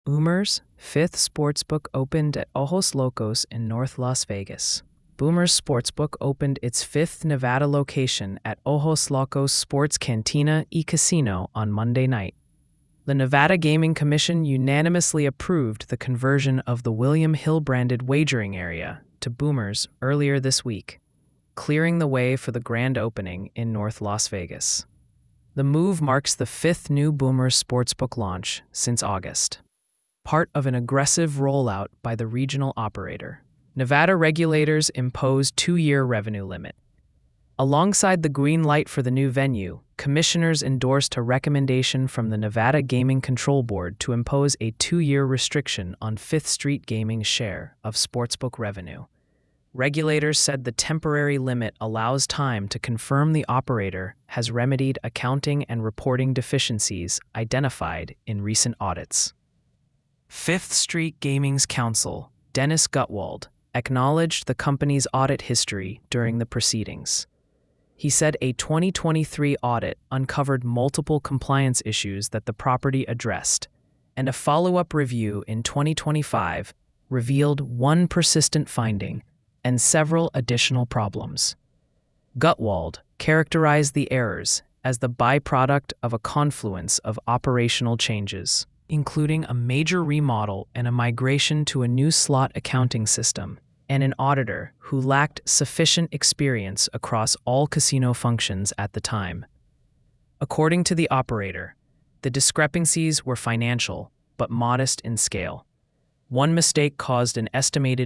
Boomer's fifth sportsbook opened at Ojos Locos in North Las Vegas. Boomer's Sportsbook opened its fifth Nevada location at Ojos Locos Sports Cantina y Casino on Monday night. The Nevada Gaming Commission unanimously approved the conversion of the William Hill-branded wagering area to Boomer's earlier this week, clearing the way for the grand opening in North Las Vegas. The move marks the fifth new Boomer's Sportsbook launch since August, part of an aggressive rollout by the regional operator. Nevada regulators imposed a 2-year revenue limit. Alongside the green light for the new venue, commissioners endorsed a recommendation from the Nevada Gaming Control Board to impose a 2-year restriction on Fifth Street Gaming's share of sportsbook revenue. Regulators said the temporary limit allows time to confirm the operator has remedied accounting and reporting deficiencies identified in recent audits. Fifth Street Gaming's counsel, Dennis Gutwald, acknowledged the company's audit history during the proceedings. He said a 2023 audit uncovered multiple compliance issues that the property addressed, and a follow-up review in 2025 revealed one persistent finding and several additional problems. Gutwald characterized the errors as the byproduct of a confluence of operational changes, including a major remodel and a migration to a new slot accounting system, and an auditor who lacked sufficient experience across all casino functions at the time. According to the operator, the discrepancies were financial but modest in scale. One mistake caused an estimated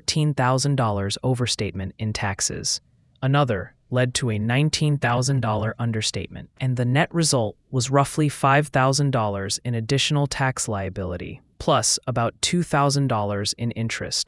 $14,000 overstatement in taxes. Another led to a $19,000 understatement, and the net result was roughly $5,000 in additional tax liability, plus about $2,000 in interest.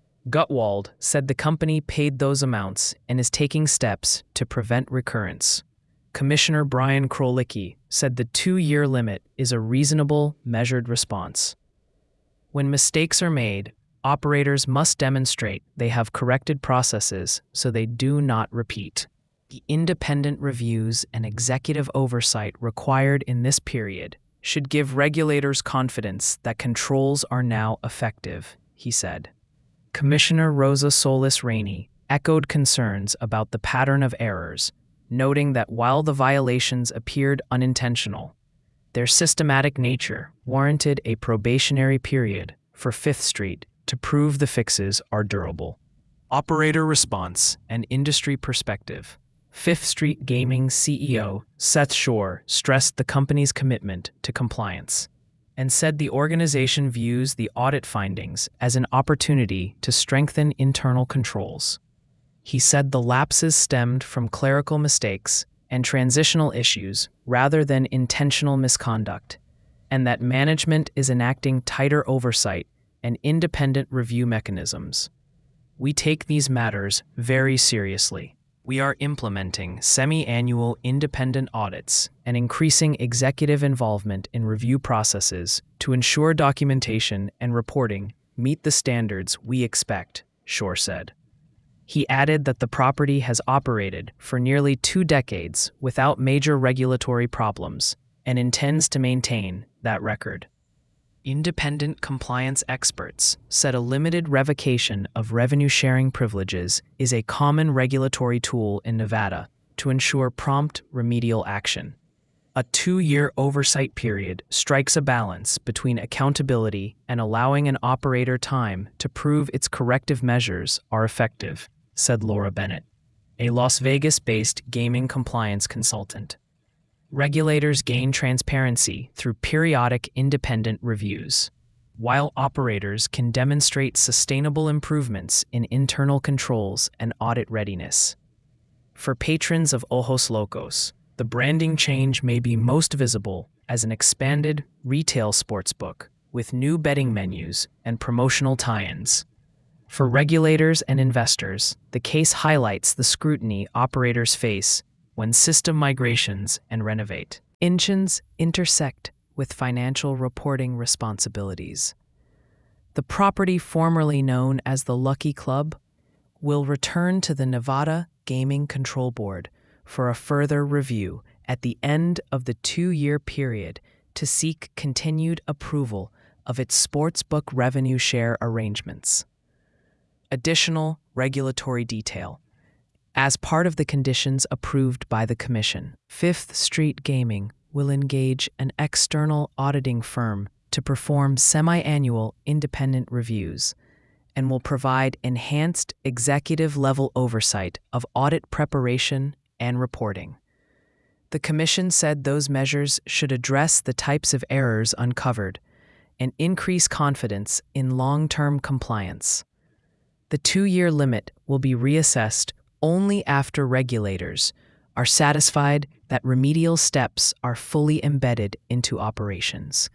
Gutwald said the company paid those amounts and is taking steps to prevent recurrence. Commissioner Brian Krolicki said the 2-year limit is a reasonable, measured response. When mistakes are made, operators must demonstrate they have corrected processes so they do not repeat. The independent reviews and executive oversight required in this period should give regulators confidence that controls are now effective, he said. Commissioner Rosa Solis Rainey echoed concerns about the pattern of errors, noting that while the violations appeared unintentional, their systematic nature warranted a probationary period for Fifth Street to prove the fixes are durable. Operator response and industry perspective. Fifth Street Gaming CEO Seth Shore stressed the company's commitment to compliance and said the organization views the audit findings as an opportunity to strengthen internal controls. He said the lapses stemmed from clerical mistakes and transitional issues rather than intentional misconduct, and that management is enacting tighter oversight and independent review mechanisms. We take these matters very seriously. We are implementing semi-annual independent audits and increasing executive involvement in review processes to ensure documentation and reporting meet the standards we expect, Shore said. He added that the property has operated for nearly 2 decades without major regulatory problems and intends to maintain that record. Independent compliance experts said a limited revocation of revenue-sharing privileges is a common regulatory tool in Nevada to ensure prompt remedial action. A 2-year oversight period strikes a balance between accountability and allowing an operator time to prove its corrective measures are effective, said Laura Bennett, a Las Vegas-based gaming compliance consultant. Regulators gain transparency through periodic independent reviews, while operators can demonstrate sustainable improvements in internal controls and audit readiness. For patrons of Ojos Locos, the branding change may be most visible as an expanded retail sportsbook with new betting menus and promotional tie-ins. For regulators and investors, the case highlights the scrutiny operators face when system migrations and renovate engines intersect with financial reporting responsibilities. The property formerly known as the Lucky Club will return to the Nevada Gaming Control Board for a further review at the end of the 2-year period to seek continued approval of its sportsbook revenue share arrangements. Additional regulatory detail. As part of the conditions approved by the Commission, Fifth Street Gaming will engage an external auditing firm to perform semi-annual independent reviews and will provide enhanced executive-level oversight of audit preparation and reporting. The Commission said those measures should address the types of errors uncovered and increase confidence in long-term compliance. The 2-year limit will be reassessed only after regulators are satisfied that remedial steps are fully embedded into operations.